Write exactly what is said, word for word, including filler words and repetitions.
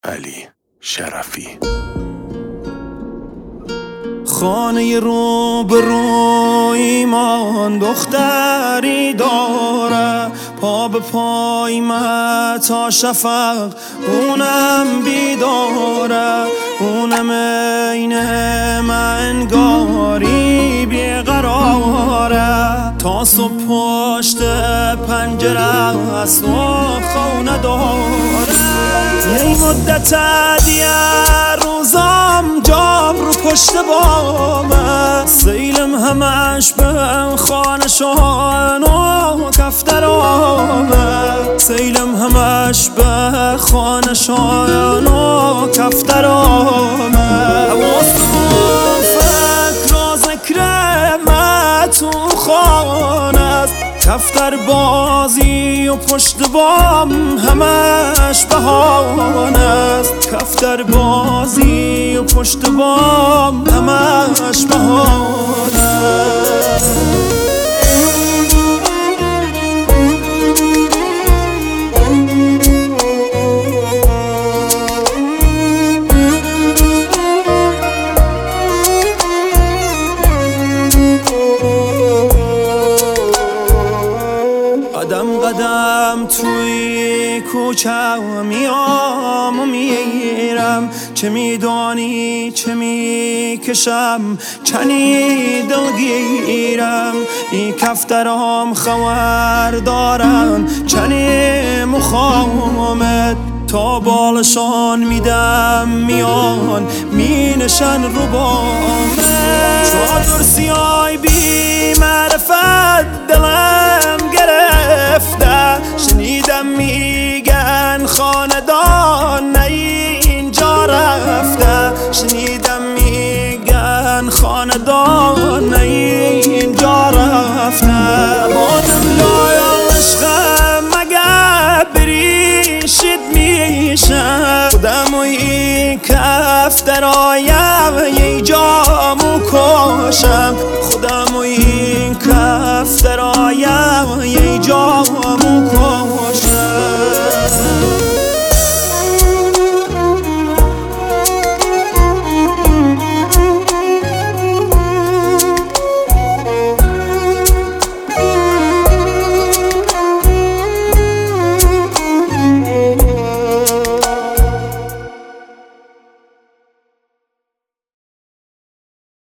علی شرفی. خانه رو به روی من دختری داره، پا به پای من تا شفق اونم بیداره، اونم این من انگاری بیقراره، تا صبح پشت پنجره است و خونه داره. یه مدت دیگه روزام جام رو پشت بامه، سیلم همش به خانه شان و کفترامه، سیلم همش به خانه شان و کفترامه. حواسم فکر و ذکر من تو خانه است، کفتر بازی و پشت بام همش بهانه است، کفتر بازی و پشت بام همش بهانه است. قدم قدم توی کوچه میام و میرم، چه میدانی چه میکشم چنی دلگیرم، این کفترام خبر دارن چنی مخامت، تا بالشان میدم میان مینشن رو بامه. چادر سیای بی معرفت دلم گرفته، شنیدم میگن خاندان اینجا رفته، شنیدم میگن خاندان اینجا رفته. مادم لایال عشقم مگه بریشید میشه، خودم و این کفترایم یه جا